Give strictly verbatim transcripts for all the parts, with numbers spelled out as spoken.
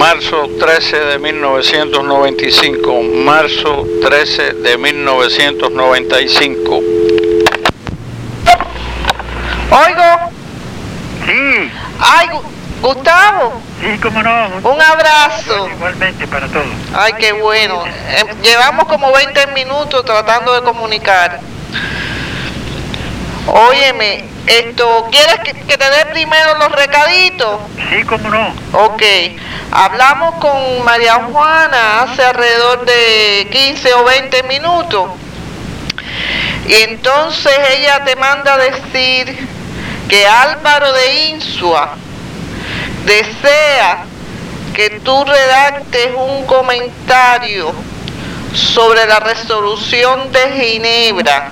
marzo trece de mil novecientos noventa y cinco, marzo trece de mil novecientos noventa y cinco. Oigo. Sí. Ay, Gustavo. Sí, cómo no. Un abrazo. Bueno, igualmente para todos. Ay, qué bueno. Eh, llevamos como veinte minutos tratando de comunicar. Óyeme, esto, ¿quieres que, que te dé primero los recaditos? Sí, cómo no. Ok, hablamos con María Juana hace alrededor de quince o veinte minutos. Y entonces ella te manda a decir que Álvaro de Insua desea que tú redactes un comentario sobre la resolución de Ginebra.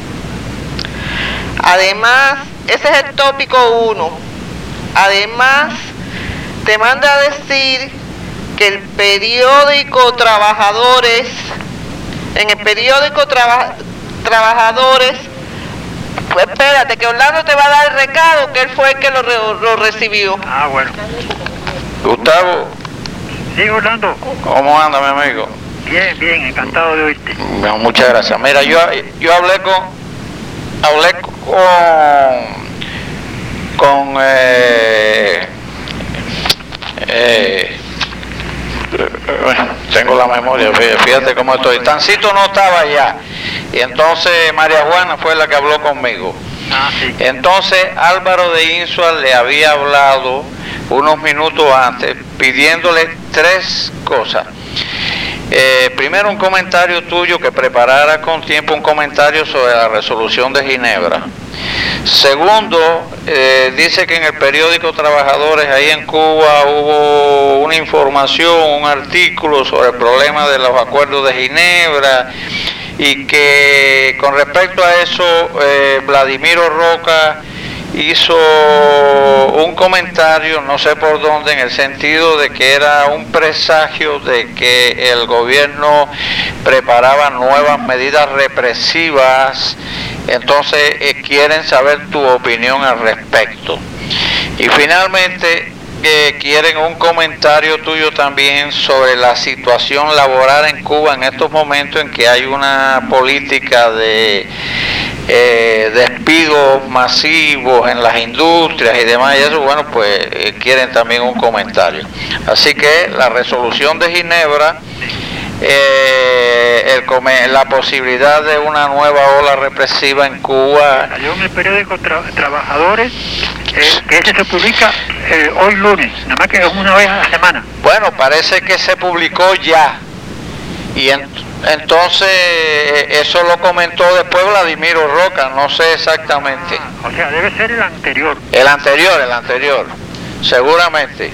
Además, ese es el tópico uno. Además, te manda a decir que el periódico Trabajadores, en el periódico Traba, Trabajadores, pues espérate, que Orlando te va a dar el recado, que él fue el que lo, lo recibió. Ah, bueno. Gustavo. Sí, Orlando. ¿Cómo anda, mi amigo? Bien, bien, encantado de oírte. Bueno, muchas gracias. Mira, yo, yo hablé con... Hablé con, con eh, eh, tengo la memoria, fíjate cómo estoy. Tancito no estaba allá, y entonces María Juana fue la que habló conmigo. Ah, sí. Entonces Álvaro de Insua le había hablado unos minutos antes, pidiéndole tres cosas. Eh, primero, un comentario tuyo, que preparara con tiempo un comentario sobre la resolución de Ginebra. Segundo, eh, dice que en el periódico Trabajadores ahí en Cuba hubo una información, un artículo sobre el problema de los acuerdos de Ginebra, y que con respecto a eso eh, Vladimiro Roca hizo un comentario, no sé por dónde, en el sentido de que era un presagio de que el gobierno preparaba nuevas medidas represivas. Entonces eh, quieren saber tu opinión al respecto. Y finalmente eh, quieren un comentario tuyo también sobre la situación laboral en Cuba en estos momentos, en que hay una política de Eh, despidos masivos en las industrias y demás, y eso, bueno, pues eh, quieren también un comentario. Así que la resolución de Ginebra, eh, el, la posibilidad de una nueva ola represiva en Cuba. Salió en el periódico tra Trabajadores, eh, que ese se publica eh, hoy lunes, nada más que es una vez a la semana. Bueno, parece que se publicó ya, y en entonces eso lo comentó después Vladimiro Roca, no sé exactamente. Ah, o sea, debe ser el anterior. El anterior, el anterior, seguramente.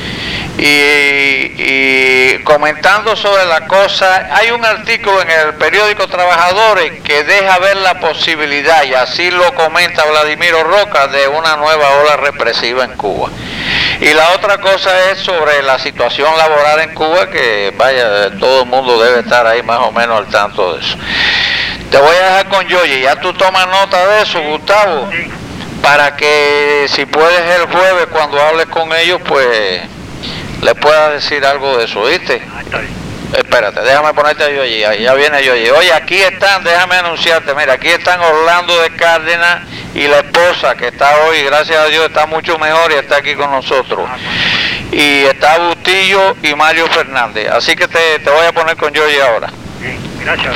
Y, y comentando sobre la cosa, hay un artículo en el periódico Trabajadores que deja ver la posibilidad, y así lo comenta Vladimiro Roca, de una nueva ola represiva en Cuba. Y la otra cosa es sobre la situación laboral en Cuba, que vaya, todo el mundo debe estar ahí más o menos al tanto de eso. Te voy a dejar con Yoyi, ya tú tomas nota de eso, Gustavo, Sí. para que si puedes el jueves cuando hables con ellos, pues le puedas decir algo de eso, ¿viste? Ah, está bien. Espérate, déjame ponerte a Yoyi, ahí ya viene Yoyi. Oye, aquí están, déjame anunciarte, mira, aquí están Orlando de Cárdenas y la esposa, que está hoy, gracias a Dios, está mucho mejor y está aquí con nosotros. Ah, bueno. Y está Bustillo y Mario Fernández, así que te, te voy a poner con Yoyi ahora. Bien, gracias.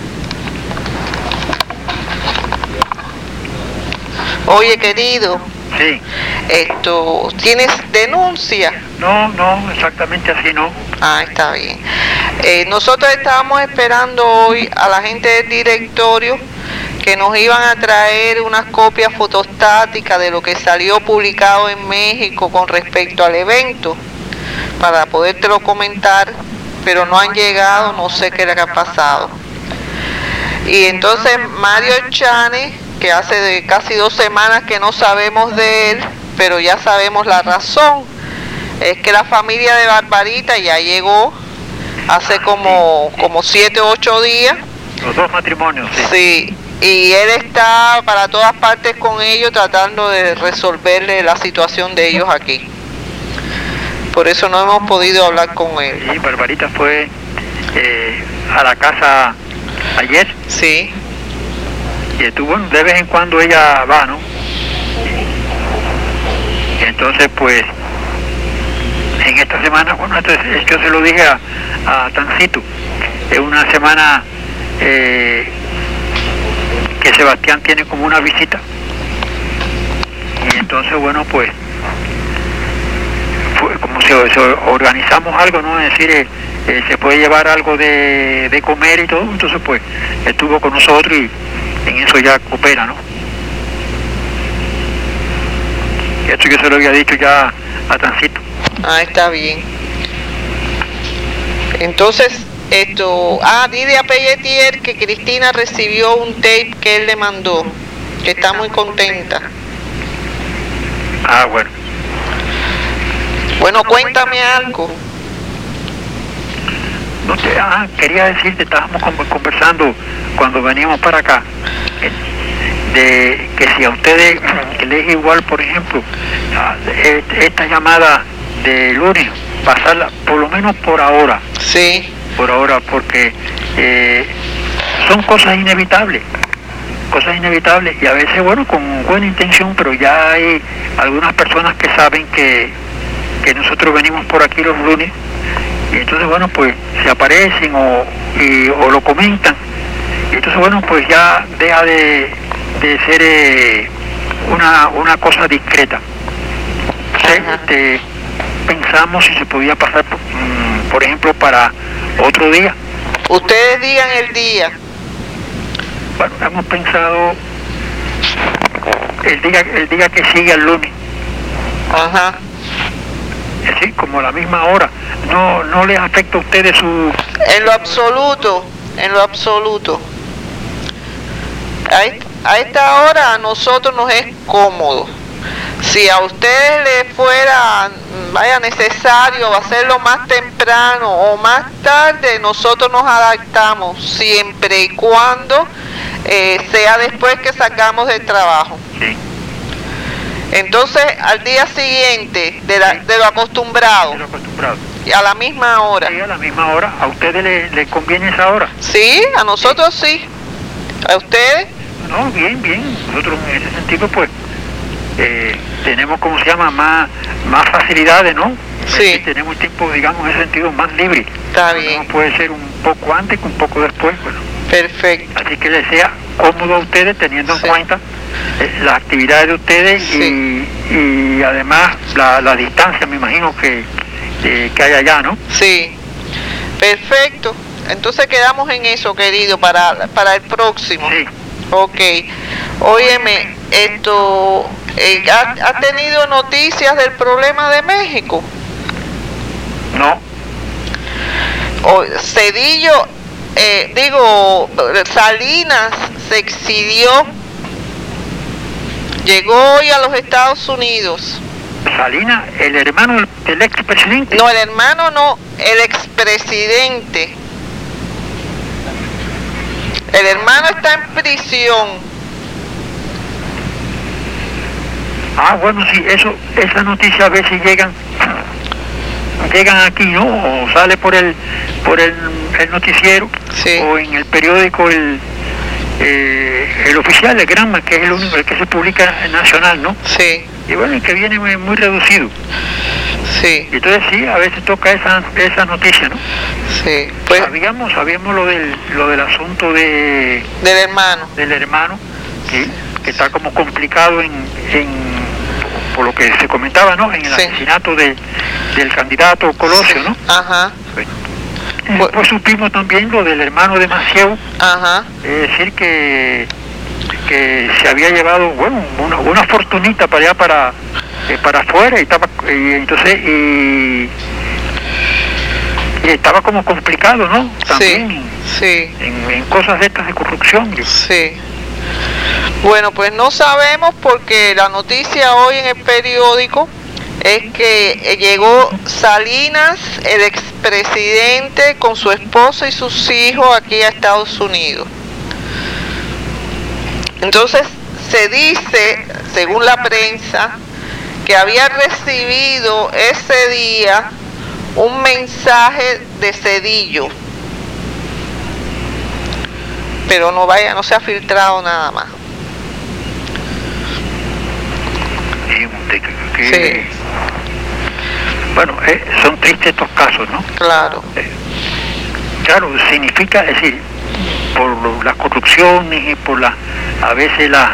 Oye, querido, Sí. esto, ¿tienes denuncia? No, no, exactamente así no. Ah, está bien. Eh, nosotros estábamos esperando hoy a la gente del directorio que nos iban a traer unas copias fotostáticas de lo que salió publicado en México con respecto al evento, para podértelo comentar, pero no han llegado, no sé qué le ha pasado. Y entonces Mario Chane, que hace de casi dos semanas que no sabemos de él, pero ya sabemos la razón, es que la familia de Barbarita ya llegó hace como, como siete o ocho días. Los dos matrimonios, sí. Sí, y él está para todas partes con ellos tratando de resolverle la situación de ellos aquí. por eso no hemos podido hablar con él. Sí, Barbarita fue eh, a la casa ayer. Sí. Y estuvo, bueno, de vez en cuando ella va, ¿no? Y entonces, pues, en esta semana, bueno, entonces, yo se lo dije a, a Tancito, es una semana eh, que Sebastián tiene como una visita. Y entonces, bueno, pues, fue como si, si organizamos algo, ¿no? Es decir, eh, eh, se puede llevar algo de, de comer y todo, entonces, pues, estuvo con nosotros y en eso ya coopera, ¿no? Y esto yo se lo había dicho ya a Tancito. Ah, está bien. Entonces, esto, ah, dile a Pelletier que Cristina recibió un tape que él le mandó, que está muy contenta. Ah, bueno. Bueno, cuéntame algo. No te, ah, quería decirte, estábamos conversando cuando veníamos para acá, de que si a ustedes les es igual, por ejemplo, esta llamada de lunes, pasarla por lo menos por ahora. Sí. Por ahora, porque eh, son cosas inevitables, cosas inevitables, y a veces, bueno, con buena intención, pero ya hay algunas personas que saben que, que nosotros venimos por aquí los lunes, y entonces, bueno, pues se aparecen o, y, o lo comentan, y entonces, bueno, pues ya deja de, de ser eh, una, una cosa discreta. Entonces, este, pensamos si se podía pasar, por, por ejemplo, para otro día. Ustedes digan el día. Bueno, hemos pensado el día, el día que sigue al lunes. Ajá. Así, como la misma hora. No, no les afecta a ustedes su... En lo absoluto, en lo absoluto. A, a esta hora a nosotros nos es cómodo. Si a ustedes les fuera, vaya, necesario hacerlo más temprano o más tarde, nosotros nos adaptamos, siempre y cuando eh, sea después que salgamos del trabajo. Sí. Entonces, al día siguiente, de, la, de lo acostumbrado, De lo acostumbrado. y a la misma hora. Sí, a la misma hora. ¿A ustedes les, les conviene esa hora? Sí, a nosotros sí. ¿A ustedes? No, bien, bien. Nosotros en ese sentido, pues, eh, tenemos, como se llama, más, más facilidades, ¿no? Sí. Eh, tenemos tiempo, digamos, en ese sentido, más libre. Está No bien. puede ser un poco antes que un poco después, bueno. Perfecto. Así que les sea cómodo a ustedes, teniendo en Sí. cuenta eh, las actividades de ustedes Sí. y, y además la, la distancia, me imagino, que, eh, que hay allá, ¿no? Sí. Perfecto. Entonces quedamos en eso, querido, para, para el próximo. Sí. Ok. Óyeme, esto, eh, ¿has, has tenido noticias del problema de México? No. O, Cedillo, eh, digo, Salinas se exilió, llegó hoy a los Estados Unidos. Salinas, el hermano del, del expresidente. No, el hermano no, el expresidente. El hermano está en prisión. Ah, bueno, sí, eso, esa noticia a veces llegan, llegan aquí, ¿no? O sale por el, por el, el noticiero, Sí. o en el periódico el, eh, el oficial, el Granma, que es el único, el que se publica en nacional, ¿no? Sí, Y bueno, el que viene muy, muy reducido. sí, Y entonces sí, a veces toca esa, esa noticia, ¿no? sí. Pues, Sabíamos, sabíamos lo del, lo del asunto de, del hermano. del hermano, ¿sí? Que está como complicado en, en por lo que se comentaba, ¿no? En el Sí. asesinato de, del candidato Colosio, ¿no? Ajá, Y después supimos también lo del hermano de Maciel, ajá, es decir, que, que se había llevado, bueno, una, una fortunita para allá, para, eh, para afuera, y estaba, y entonces, y, y estaba como complicado, ¿no? También sí, en, en cosas de estas de corrupción. sí. Bueno, pues no sabemos porque la noticia hoy en el periódico es que llegó Salinas, el expresidente, con su esposa y sus hijos aquí a Estados Unidos. Entonces se dice, según la prensa, que había recibido ese día un mensaje de Zedillo, pero no vaya, no se ha filtrado nada más. De que, que, sí. Bueno, eh, son tristes estos casos, ¿no? Claro. Eh, claro, significa, es decir, por lo, las corrupciones y por la, a veces la,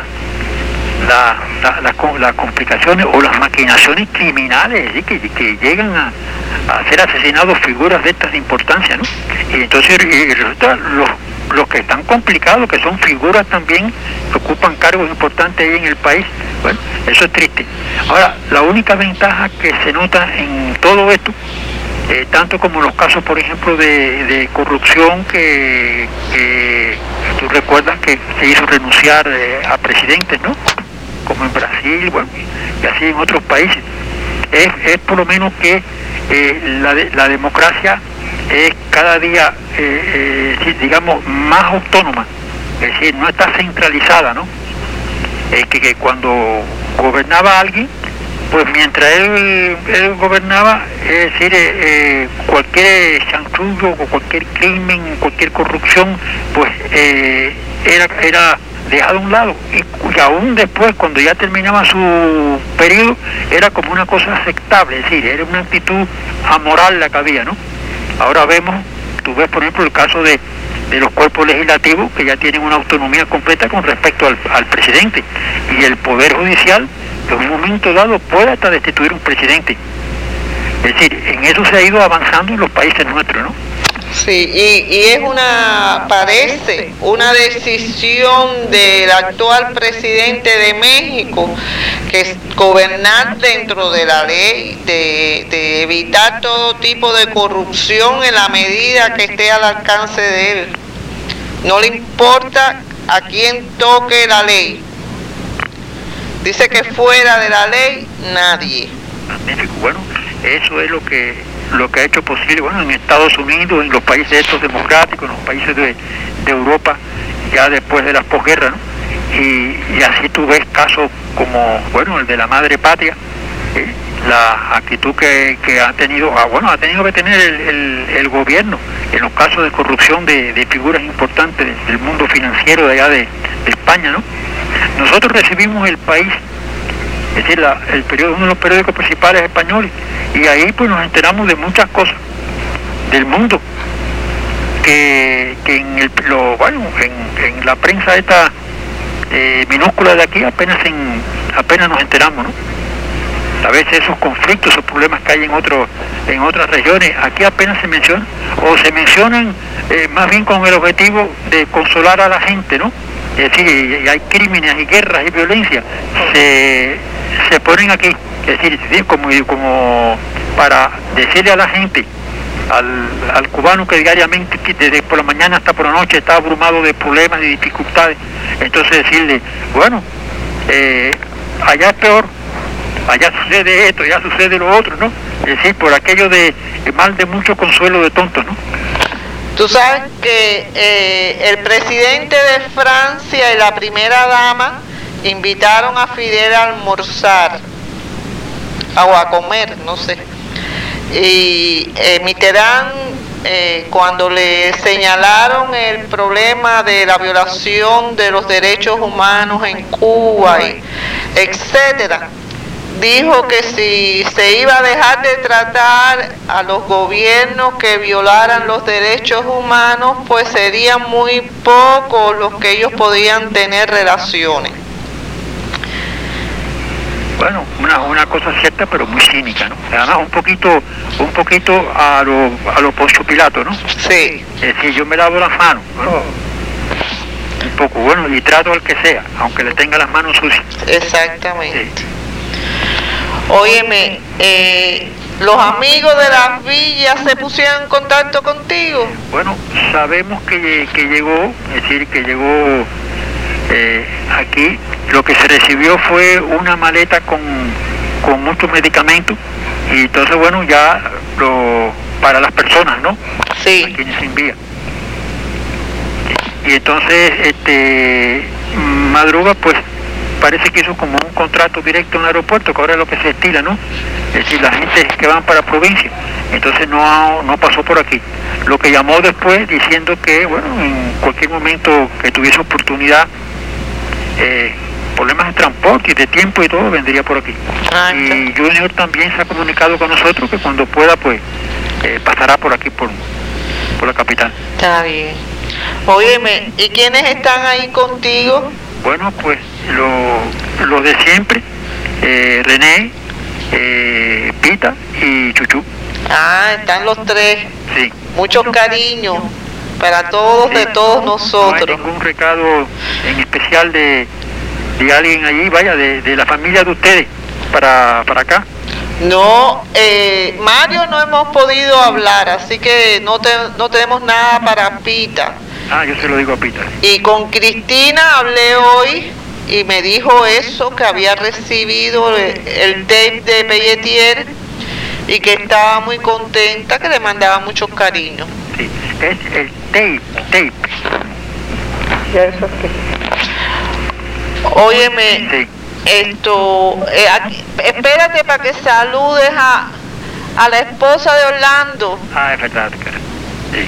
la, la, la, las complicaciones o las maquinaciones criminales, ¿sí? que, que llegan a, a ser asesinados figuras de estas de importancia, ¿no? Y entonces y resulta los los que están complicados, que son figuras también que ocupan cargos importantes ahí en el país. Bueno, eso es triste. Ahora, la única ventaja que se nota en todo esto, eh, tanto como los casos, por ejemplo, de, de corrupción que, que tú recuerdas que se hizo renunciar eh, a presidentes, ¿no? Como en Brasil, bueno, y así en otros países, es, es por lo menos que eh, la, de, la democracia es cada día, eh, eh, digamos, más autónoma, es decir, no está centralizada, ¿no? Eh, que, que cuando gobernaba alguien, pues mientras él, él gobernaba, es decir, eh, eh, cualquier chanchullo o cualquier crimen, cualquier corrupción, pues eh, era, era dejado a un lado, y, y aún después, cuando ya terminaba su periodo, era como una cosa aceptable, es decir, era una actitud amoral la que había, ¿no? Ahora vemos, tú ves por ejemplo el caso de, de los cuerpos legislativos que ya tienen una autonomía completa con respecto al, al presidente, y el Poder Judicial que en un momento dado puede hasta destituir un presidente. Es decir, en eso se ha ido avanzando en los países nuestros, ¿no? Sí, y, y es una, parece, una decisión del actual presidente de México, que es gobernar dentro de la ley, de, de evitar todo tipo de corrupción en la medida que esté al alcance de él. No le importa a quién toque la ley. Dice que fuera de la ley, nadie. Bueno, eso es lo que lo que ha hecho posible, bueno, en Estados Unidos, en los países estos democráticos, en los países de, de Europa, ya después de las posguerras, ¿no? Y, y así tú ves casos como, bueno, el de la madre patria, ¿eh? La actitud que, que ha tenido, ah, bueno, ha tenido que tener el, el, el gobierno en los casos de corrupción de, de figuras importantes del mundo financiero de allá de, de España, ¿no? Nosotros recibimos El País, es decir, la, el periódico, uno de los periódicos principales españoles, y ahí pues nos enteramos de muchas cosas del mundo que, que en el lo, bueno en, en la prensa esta eh, minúscula de aquí apenas en apenas nos enteramos, ¿no? A veces esos conflictos, esos problemas que hay en otros en otras regiones, aquí apenas se mencionan, o se mencionan eh, más bien con el objetivo de consolar a la gente, ¿no? Es decir, y hay crímenes y guerras y violencia, se, se ponen aquí, es decir, como, como para decirle a la gente, al, al cubano que diariamente, desde por la mañana hasta por la noche, está abrumado de problemas y dificultades, entonces decirle, bueno, eh, allá es peor, allá sucede esto, allá sucede lo otro, ¿no? Es decir, por aquello de mal de mucho consuelo de tontos, ¿no? Tú sabes que eh, el presidente de Francia y la primera dama invitaron a Fidel a almorzar o a comer, no sé. Y eh, Mitterrand, eh, cuando le señalaron el problema de la violación de los derechos humanos en Cuba, y etcétera, dijo que si se iba a dejar de tratar a los gobiernos que violaran los derechos humanos, pues serían muy pocos los que ellos podían tener relaciones. Bueno, una, una cosa cierta, pero muy cínica, ¿no? Además, un poquito un poquito a lo, a lo Poncio Pilato, ¿no? Sí. Es decir, yo me lavo las manos, ¿no? Un poco, bueno, y trato al que sea, aunque le tenga las manos sucias. Exactamente. Sí. Óyeme, eh, ¿los amigos de las villas se pusieron en contacto contigo? Bueno, sabemos que, que llegó, es decir, que llegó eh, aquí. Lo que se recibió fue una maleta con, con muchos medicamentos, y entonces, bueno, ya lo, para las personas, ¿no? Sí. A quienes se envía. Y entonces, este, madruga, pues, parece que hizo como un contrato directo en el aeropuerto, que ahora es lo que se estila, ¿no? Es decir, la gente que van para provincia, entonces no, no pasó por aquí. Lo que llamó después diciendo que, bueno, en cualquier momento que tuviese oportunidad, eh, problemas de transporte y de tiempo y todo, vendría por aquí. Ah, y Junior también se ha comunicado con nosotros que cuando pueda, pues, eh, pasará por aquí, por, por la capital. Está bien. Óyeme, ¿y quiénes están ahí contigo? Bueno, pues, lo, lo de siempre, eh, René, eh, Pita y Chuchu. Ah, están los tres. Sí. Muchos cariños para todos, Sí, de todos no, nosotros. No hay ningún recado en especial de, de alguien allí, vaya, de, de la familia de ustedes, para, para acá. No, eh, Mario no hemos podido hablar, así que no, te, no tenemos nada para Pita. Ah, yo se lo digo a Pita. Y con Cristina hablé hoy y me dijo eso, que había recibido el, el tape de Pelletier y que estaba muy contenta, que le mandaba muchos cariños. Sí, es el tape, tape. Óyeme, Sí. esto, eh, aquí- espérate para que saludes a, a la esposa de Orlando. Ah, es verdad, cara. Sí.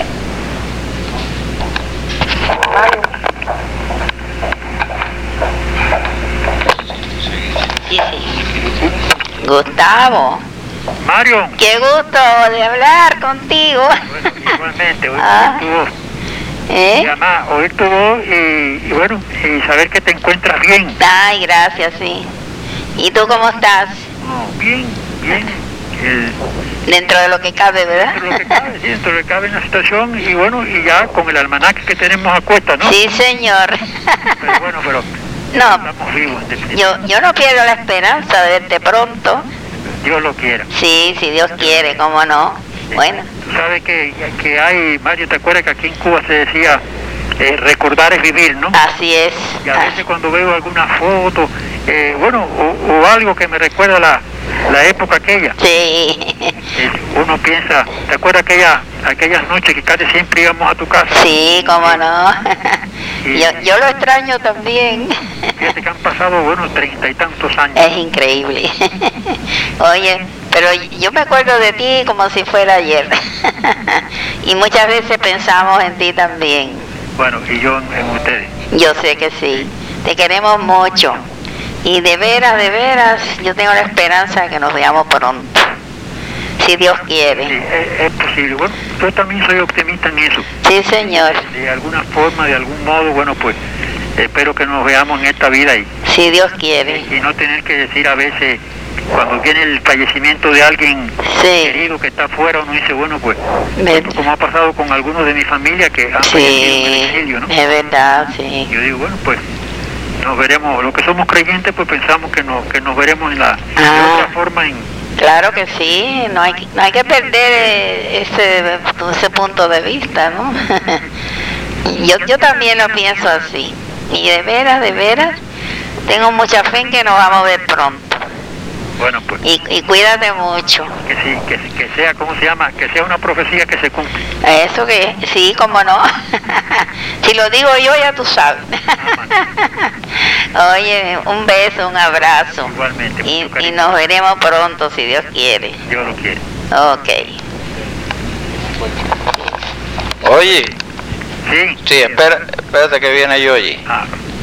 Sí, sí. Gustavo, Mario. qué gusto de hablar contigo. Bueno, igualmente, oír Ah. tu voz. Y ¿Eh? además, oír tu voz y, y bueno, y saber que te encuentras bien. Ay, gracias, sí. ¿Y tú cómo estás? No, bien, bien. El, Dentro de lo que cabe, ¿verdad? dentro de lo que cabe, sí, dentro de lo que cabe en la situación y bueno, y ya con el almanaque que tenemos a cuesta, ¿no? Sí, señor. Pero bueno, pero No, estamos vivos, en definitiva. yo, yo no pierdo la esperanza de verte pronto. Dios lo quiera. Sí, si Dios quiere, cómo no. Bueno, Tú sabes que, que hay, Mario, ¿te acuerdas que aquí en Cuba se decía eh, recordar es vivir, ¿no? así es. Y a veces cuando veo alguna foto, eh, bueno, o, o algo que me recuerda la, la época aquella, Sí, eh, uno piensa, ¿te acuerdas aquella, aquellas noches que casi siempre íbamos a tu casa? sí, cómo no. Yo, yo lo extraño también. Fíjate que han pasado, bueno, treinta y tantos años. Es increíble. Oye, pero yo me acuerdo de ti como si fuera ayer. Y muchas veces pensamos en ti también. Bueno, y yo en, en ustedes. Yo sé que sí. Te queremos mucho. Y de veras, de veras, yo tengo la esperanza de que nos veamos pronto. Si Dios Sí, quiere. es, es posible. Bueno, yo también soy optimista en eso. Sí, señor. De alguna forma, de algún modo, bueno, pues espero que nos veamos en esta vida y, Si Dios quiere. y no tener que decir a veces, cuando viene el fallecimiento de alguien Sí. querido que está afuera, uno dice, bueno, pues, Ver- como ha pasado con algunos de mi familia que han fallecido en el Sí, exilio, ¿no? es verdad, sí. Yo digo, bueno, pues, nos veremos, los que somos creyentes, pues pensamos que nos, que nos veremos en la, de Ah. otra forma en... Claro que sí, no hay, que- no hay que perder eh, ese, ese punto de vista, ¿no? yo, yo también lo pienso así. Y de veras, de veras, tengo mucha fe en que nos vamos a ver pronto. Bueno, pues, Y, y cuídate mucho. que sí, que, que sea, ¿cómo se llama? Que sea una profecía que se cumple. Eso que, sí, cómo no. Si lo digo yo, ya tú sabes. Oye, un beso, un abrazo. Igualmente, Y, mucho y cariño. nos veremos pronto, si Dios quiere. Dios lo quiere. Ok. Oye, Sí. sí, espera, espérate que viene yo allí. Ah,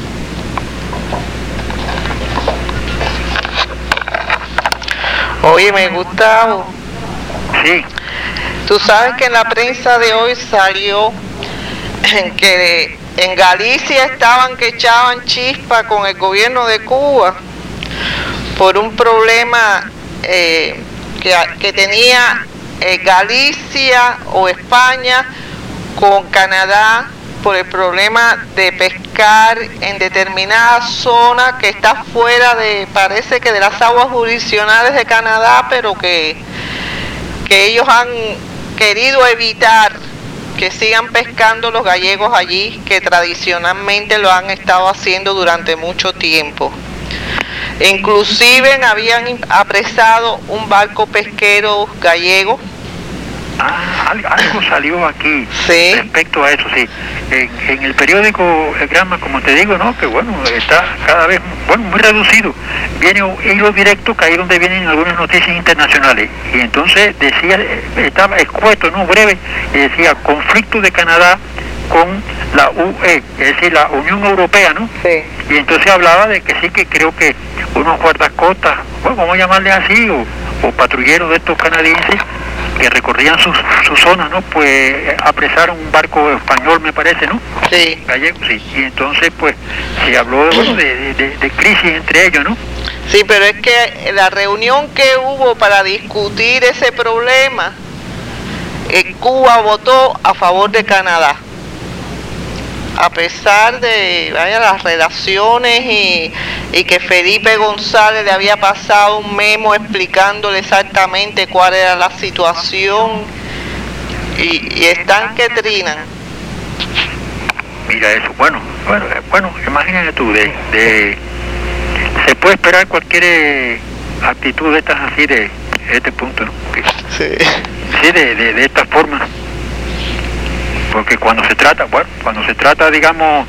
Óyeme, Gustavo, sí. tú sabes que en la prensa de hoy salió que en Galicia estaban que echaban chispa con el gobierno de Cuba por un problema eh, que, que tenía eh, Galicia o España con Canadá por el problema de pescar en determinadas zonas que está fuera de, parece que de las aguas jurisdiccionales de Canadá, pero que, que ellos han querido evitar que sigan pescando los gallegos allí, que tradicionalmente lo han estado haciendo durante mucho tiempo. Inclusive habían apresado un barco pesquero gallego Ah, Al, algo salió aquí sí. respecto a eso, sí. En, en el periódico El Granma, como te digo, ¿no? Que bueno, está cada vez, bueno, muy reducido. Viene un hilo directo, que ahí donde vienen algunas noticias internacionales. Y entonces decía, estaba escueto, ¿no? Breve, y decía, conflicto de Canadá con la U E, es decir, la Unión Europea, ¿no? Sí. Y entonces hablaba de que sí, que creo que unos guardacostas, bueno, vamos a llamarle así, o, o patrulleros de estos canadienses, que recorrían sus su zonas, ¿no? Pues apresaron un barco español, me parece, ¿no? Sí. Gallego, sí. Y entonces, pues, se habló de, bueno, de, de, de crisis entre ellos, ¿no? Sí, pero es que la reunión que hubo para discutir ese problema, eh, Cuba votó a favor de Canadá. A pesar de vaya, las relaciones y, y que Felipe González le había pasado un memo explicándole exactamente cuál era la situación, y, y están que trinan. Mira eso, bueno, bueno, bueno, imagínate tú, de, de se puede esperar cualquier eh, actitud de estas así de, de este punto, ¿no? Que, Sí. sí, de, de, de esta forma. Porque cuando se trata, bueno, cuando se trata, digamos,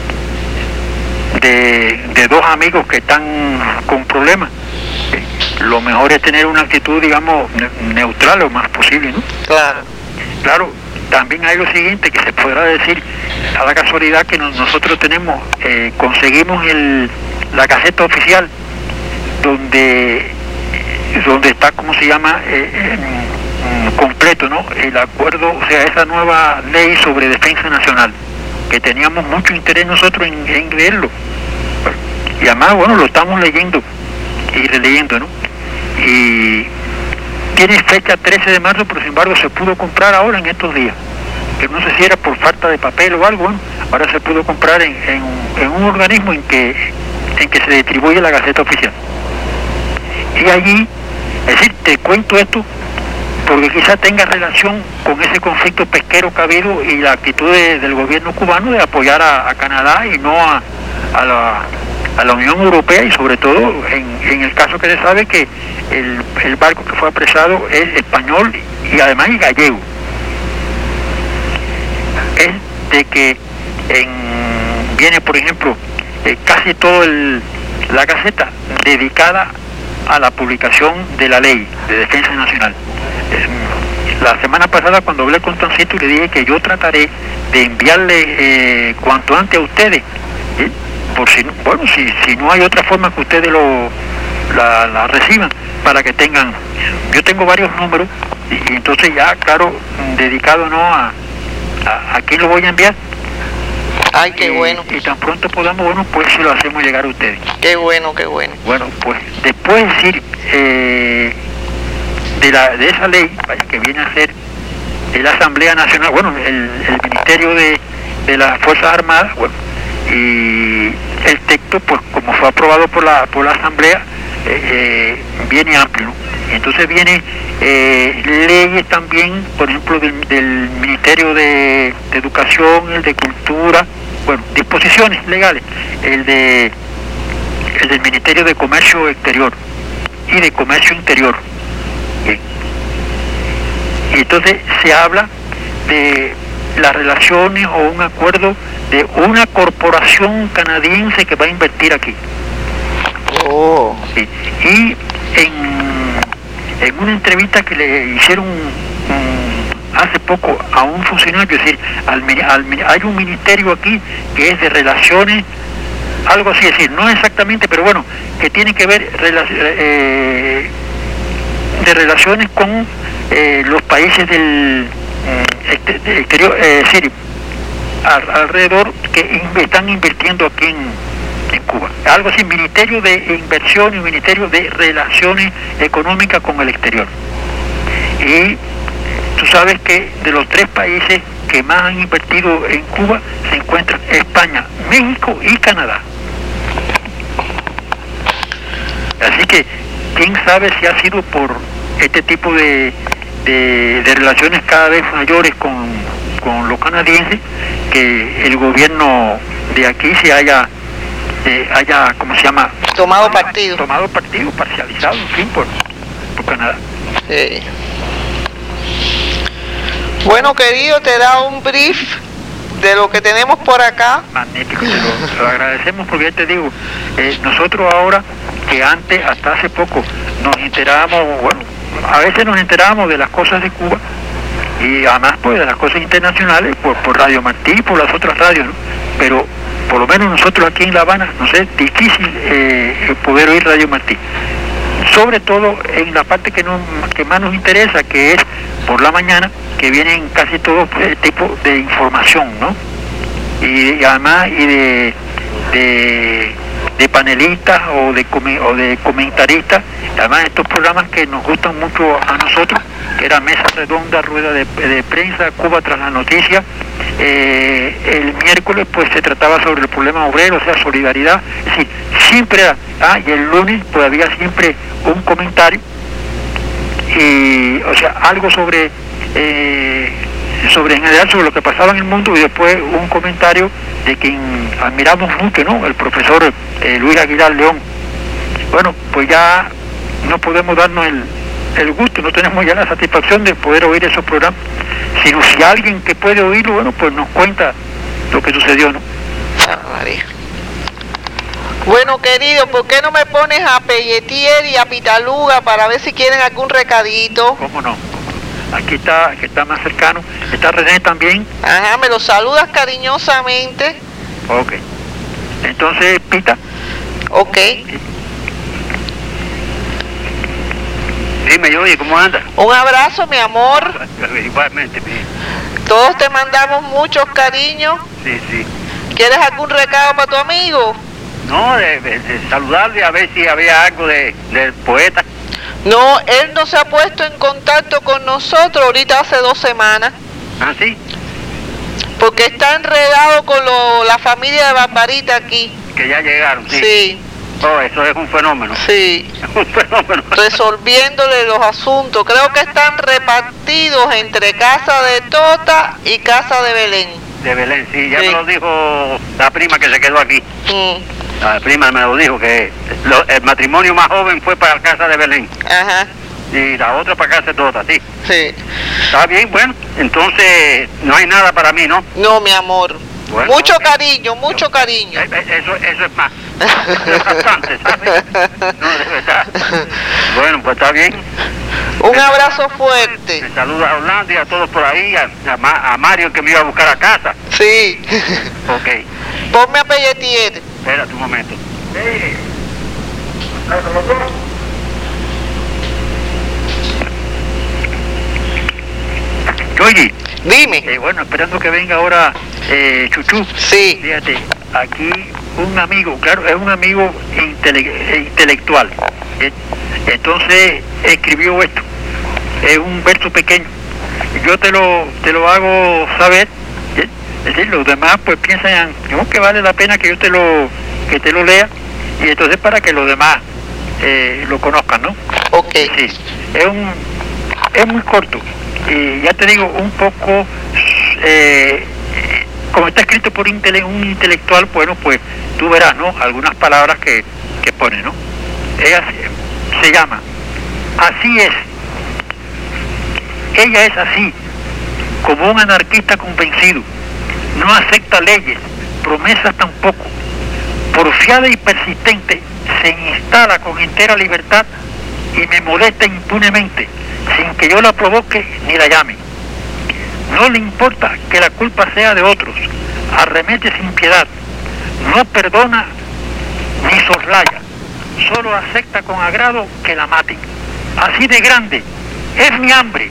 de, de dos amigos que están con problemas, eh, lo mejor es tener una actitud, digamos, ne neutral lo más posible, ¿no? Claro. Claro, también hay lo siguiente, que se podrá decir, a la casualidad que nos, nosotros tenemos, eh, conseguimos el, la Gaceta Oficial, donde, donde está, ¿cómo se llama?, eh, eh, completo, ¿no? El acuerdo, o sea, esa nueva ley sobre defensa nacional, que teníamos mucho interés nosotros en, en leerlo. Y además, bueno, lo estamos leyendo y releyendo, ¿no? Y tiene fecha trece de marzo, pero sin embargo se pudo comprar ahora en estos días. Que no sé si era por falta de papel o algo, ¿no? Ahora se pudo comprar en, en, en un organismo en que, en que se distribuye la Gaceta Oficial. Y allí, es decir, te cuento esto porque quizá tenga relación con ese conflicto pesquero que ha habido y la actitud de, del gobierno cubano de apoyar a, a Canadá y no a, a, la, a la Unión Europea, y sobre todo en, en el caso que se sabe que el, el barco que fue apresado es español y además es gallego. Es de que en, viene, por ejemplo, eh, casi todo el, la Gaceta dedicada a la publicación de la ley de defensa nacional. La semana pasada, cuando hablé con Toncito, le dije que yo trataré de enviarle eh, cuanto antes a ustedes, ¿eh? Por si, bueno, si, si no hay otra forma que ustedes lo la, la reciban, para que tengan, yo tengo varios números, y, y entonces ya, claro, dedicado no a, a, a quién lo voy a enviar. Ay, qué y, bueno. Y tan pronto podamos, bueno, pues se lo hacemos llegar a ustedes. Qué bueno, qué bueno. Bueno, pues después de decir eh, de, la, de esa ley, vaya, que viene a ser de la Asamblea Nacional, bueno, el, el Ministerio de, de las Fuerzas Armadas, bueno, y el texto, pues como fue aprobado por la por la Asamblea, eh, eh, viene amplio, ¿no? Entonces viene eh, leyes también, por ejemplo, del, del Ministerio de, de Educación, el de Cultura, bueno, disposiciones legales, el de el del Ministerio de Comercio Exterior y de Comercio Interior. Bien. Y entonces se habla de las relaciones o un acuerdo de una corporación canadiense que va a invertir aquí. Oh. Sí. Y en, en una entrevista que le hicieron um, hace poco a un funcionario, es decir, al, al, hay un ministerio aquí que es de relaciones, algo así, es decir, no exactamente, pero bueno, que tiene que ver eh, de relaciones con eh, los países del eh, exterior, eh, es decir, al, alrededor, que in, están invirtiendo aquí en, en Cuba. Algo así, Ministerio de Inversión y Ministerio de Relaciones Económicas con el exterior. Y tú sabes que de los tres países que más han invertido en Cuba se encuentran España, México y Canadá. Así que quién sabe si ha sido por este tipo de, de, de relaciones cada vez mayores con, con los canadienses que el gobierno de aquí se haya eh, haya, ¿cómo se llama? Tomado partido. Tomado partido, parcializado, en fin, por, por Canadá. Sí. Bueno, querido, te da un brief de lo que tenemos por acá. Magnífico, te lo, te lo agradecemos porque ya te digo, eh, nosotros ahora, que antes, hasta hace poco, nos enterábamos, bueno, a veces nos enterábamos de las cosas de Cuba y además pues de las cosas internacionales por, por Radio Martí y por las otras radios, ¿no? Pero por lo menos nosotros aquí en La Habana, no sé, difícil eh, poder oír Radio Martí. Sobre todo en la parte que, no, que más nos interesa, que es por la mañana, que vienen casi todo pues, tipo de información, ¿no? Y, y además y de, de, de panelistas o de, o de comentaristas, además estos programas que nos gustan mucho a nosotros, que era Mesa Redonda, Rueda de, de Prensa, Cuba tras la noticia. Eh, el miércoles pues se trataba sobre el problema obrero, o sea, solidaridad, es decir, siempre era, ah, y el lunes pues había siempre un comentario, y, o sea, algo sobre, eh, sobre en general sobre lo que pasaba en el mundo, y después un comentario de quien admiramos mucho, ¿no? El profesor eh, Luis Aguilar León. Bueno, pues ya no podemos darnos el, el gusto, no tenemos ya la satisfacción de poder oír esos programas, sino si alguien que puede oírlo, bueno, pues nos cuenta lo que sucedió, ¿no? Ah, María. Bueno, querido, ¿por qué no me pones a Pelletier y a Pitaluga para ver si quieren algún recadito? ¿Cómo no? Aquí está, aquí está más cercano. Está René también. Ajá, me lo saludas cariñosamente. Ok. Entonces, Pita. Ok. Dime, oye, ¿cómo andas? Un abrazo, mi amor. Igualmente, mi. Todos te mandamos muchos cariños. Sí, sí. ¿Quieres algún recado para tu amigo? No, de, de, de saludarle a ver si había algo de, del poeta. No, él no se ha puesto en contacto con nosotros ahorita hace dos semanas. ¿Ah, sí? Porque está enredado con lo, la familia de Barbarita aquí. Que ya llegaron, sí. Sí. Oh, eso es un fenómeno. Sí. Es un fenómeno. Resolviéndole los asuntos. Creo que están repartidos entre Casa de Tota y Casa de Belén. De Belén, sí. Ya Sí. me lo dijo la prima que se quedó aquí. Mm. La prima me lo dijo, que lo, el matrimonio más joven fue para Casa de Belén. Ajá. Y la otra para Casa de Tota, sí. Sí. Está bien, bueno. Entonces, no hay nada para mí, ¿no? No, mi amor. Bueno, mucho ok. cariño, mucho cariño. Eh, eh, Eso, eso es más. Eso es bastante, ¿sabes? No, de verdad. Bueno, pues está bien. Un abrazo fuerte. Me saluda a Orlando y a todos por ahí, a, a, Ma- a Mario que me iba a buscar a casa. Sí. Ok, Ponme a Pelletier. espérate un momento. Oye, Dime. eh, bueno, esperando que venga ahora eh, Chuchú. Sí. Fíjate, aquí un amigo, claro, es un amigo intele- eh, intelectual. ¿eh? Entonces escribió esto, es un verso pequeño. Yo te lo te lo hago saber. ¿eh? Es decir, los demás pues piensan ¿no? que vale la pena que yo te lo que te lo lea, y entonces para que los demás eh, lo conozcan, ¿no? Ok. Sí, es un es muy corto y ya te digo un poco eh, como está escrito por intele- un intelectual, bueno, pues tú verás, ¿no? Algunas palabras que, que pone, ¿no? Ella se, se llama Así es. Ella es así, como un anarquista convencido. No acepta leyes, promesas tampoco. Porfiada y persistente, se instala con entera libertad y me molesta impunemente, sin que yo la provoque ni la llame. No le importa que la culpa sea de otros, arremete sin piedad, no perdona ni soslaya, solo acepta con agrado que la maten. Así de grande es mi hambre.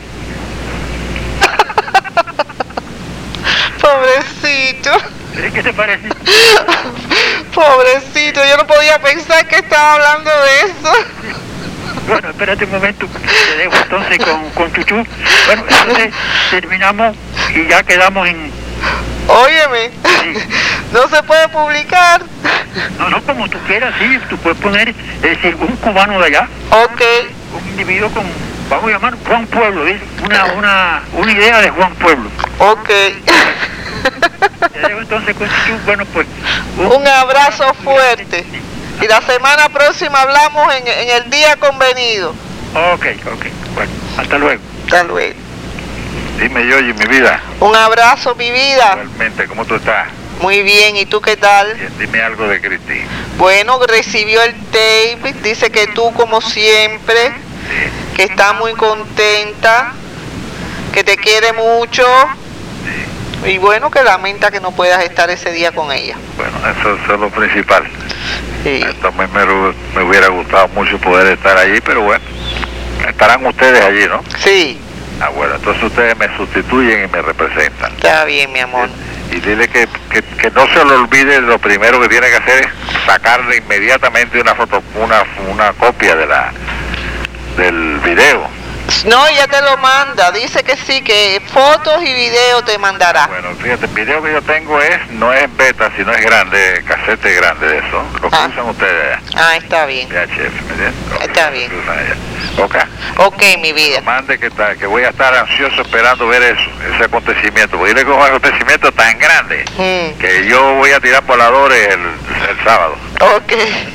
Pobrecito. ¿Qué te parece? Pobrecito, yo no podía pensar que estaba hablando de eso. Bueno, espérate un momento, te dejo entonces con, con Chuchú. Bueno, entonces terminamos y ya quedamos en... Óyeme, Sí. no se puede publicar. No, no, como tú quieras, sí, tú puedes poner, es decir, un cubano de allá, Ok, un individuo con, vamos a llamar Juan Pueblo, ¿sí? una, una, una idea de Juan Pueblo. ok. Te dejo entonces con Chuchú, bueno, pues... Un abrazo fuerte. Y la semana próxima hablamos en, en el día convenido. Ok, ok, bueno, hasta luego. Hasta luego. Dime, Yoyi, mi vida. Un abrazo, mi vida. Realmente, ¿cómo tú estás? Muy bien, ¿y tú qué tal? Bien, dime algo de Cristi. Bueno, recibió el tape, dice que tú como siempre, que está muy contenta, que te quiere mucho, y bueno, que lamenta que no puedas estar ese día con ella. Bueno, eso, eso es lo principal. Sí. También me, me hubiera gustado mucho poder estar allí, pero bueno, estarán ustedes allí, ¿no? Sí. Ah, bueno, entonces ustedes me sustituyen y me representan. Está bien, mi amor. Y dile que, que, que no se le olvide, lo primero que tiene que hacer es sacarle inmediatamente una foto, una, una copia de la del video. No, ella te lo manda, dice que sí, que fotos y video te mandará. Bueno, fíjate, el video que yo tengo es, no es beta, sino es grande, casete grande de eso, lo que Ah. usan ustedes allá. Ah, está bien. V H F, ¿me entiendes? Lo que Está bien. usan allá. Ok. Ok, mi vida. Mande que, está, que voy a estar ansioso esperando ver eso, ese acontecimiento, porque dile que es un acontecimiento tan grande Mm. que yo voy a tirar voladores el, el sábado. Ok.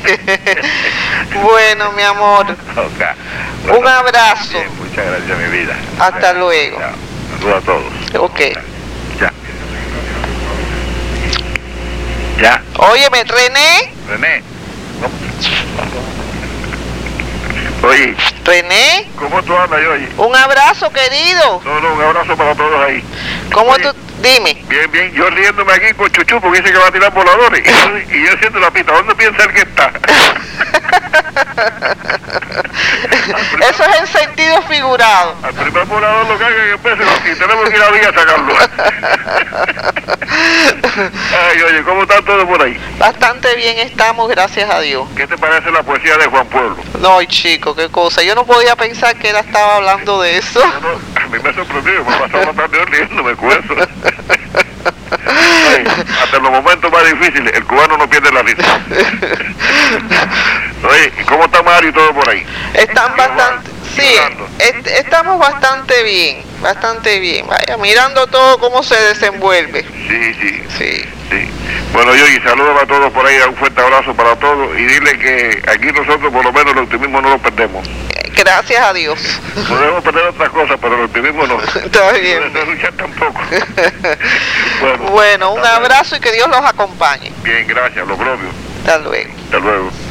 Bueno, mi amor. Ok. Un abrazo. Bien, muchas gracias, mi vida. Hasta luego. Ya. Saludos a todos. Ok. Ya. Ya. Óyeme, René. René. Oye, René, ¿cómo tú andas, oye? un abrazo, querido. No, no, un abrazo para todos ahí. ¿Cómo Oye, tú? Dime. Bien, bien, yo riéndome aquí con Chuchu porque dice que va a tirar voladores. Y yo, y yo haciendo la pista, ¿dónde piensa él que está? Eso es en sentido figurado. Al primer volador lo cargan en peso y tenemos que ir a Villa a sacarlo. Ay, oye, ¿cómo están todos por ahí? Bastante bien estamos, gracias a Dios. ¿Qué te parece la poesía de Juan Pueblo? No, chico, qué cosa. Yo no podía pensar que él estaba hablando de eso. No, no, a mí me sorprendió, me pasó la tarde riéndome con eso. Ay, hasta en los momentos más difíciles, el cubano no pierde la risa. Oye, ¿cómo está Mario y todo por ahí? Están bastante, sí, Llorando. est- estamos bastante bien, bastante bien. Vaya, mirando todo cómo se desenvuelve. Sí, sí, Sí. sí. Bueno, yo y saludos a todos por ahí, un fuerte abrazo para todos y dile que aquí nosotros por lo menos el optimismo no lo perdemos. Gracias a Dios. Podemos perder otras cosas, pero el optimismo no. Está bien. No luchar tampoco. Bueno, Bueno, un abrazo y que Dios los acompañe. bien, gracias, lo propio. Hasta luego. Hasta luego.